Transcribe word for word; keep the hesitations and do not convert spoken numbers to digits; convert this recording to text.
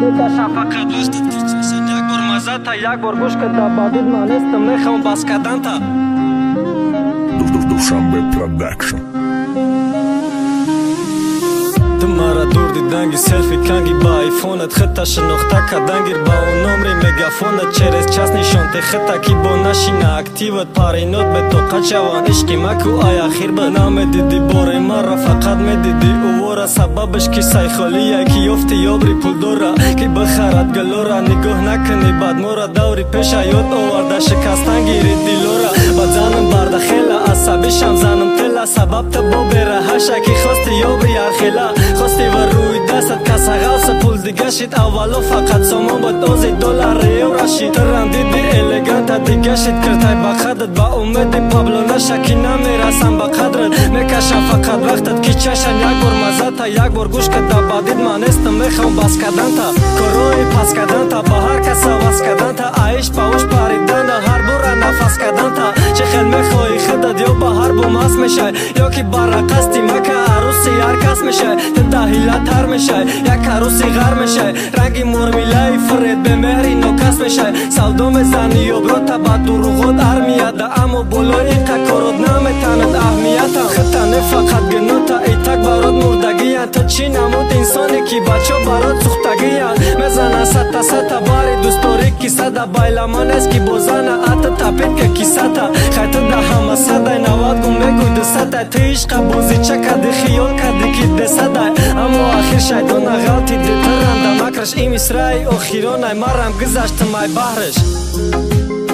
мекашам фақат вақтат ки чашан як бор мазата як бор гӯш карда бадид манестам мехоҳам бас карданта Душанбе Production. ту мара дур диданги селфи канги ба айфонат хита шинохта кардангир ба он номри мегафонат через час нишонте хита ки бо нашина активат паринот бетоқат шаван ишқи маку ай ахир ба намедиди бори мара фақат медиди увора сабабаш ки сайхолия ки ёфти ёбри пулдора ки бихарад галора нигоҳ накани бадмора даври пеша ёд оварда шикастан гири дилора ба занам бардахела асабишам занам тела сабабта бо бераҳаша ки хости ёбри архела хости ва рӯи дастат касағавса пул дигашид аввало фақат сомон бод ози доллари еврашид рандиди элеганта дигашид киртай ба қадрат ба умеди паблонаша ки намерасам ба қадрат мекашам фақат вақтат ки чашам як бор мазата як бор гӯш карда бадид манестам мехоҳам бас карданта корои пас карданта ба ҳар каса вас карданта аиш пауш париданда ҳар бора нафас карданта чӣ хел мехоҳӣ хидат ё ба ҳар бо маст мешай ё ки бара қасди мака аруси ҳар кас мешай даҳилатар мешай як аруси ғар мешай ранги мурмилаи фаред бемеҳри нокас мешай савдо мезани ёброта ба дуруғот армияда аммо болои қакорот наметанад аҳмиятам хита не фақат генота итак барот мурдагиян то чӣ намуд инсоне ки бачо барот сухтагиян мезана сата сата бари дӯстдорӣ кисада байламанест ки бозана ата тапетка кисата хайтада ҳама садай навад гум мегӯй дусадай ту ишқа бозича карди хиёл карди ки десадай аммо ахир шайдона ғалти детаранда макраш и мисраи охиронай марам гузаштамай баҳраш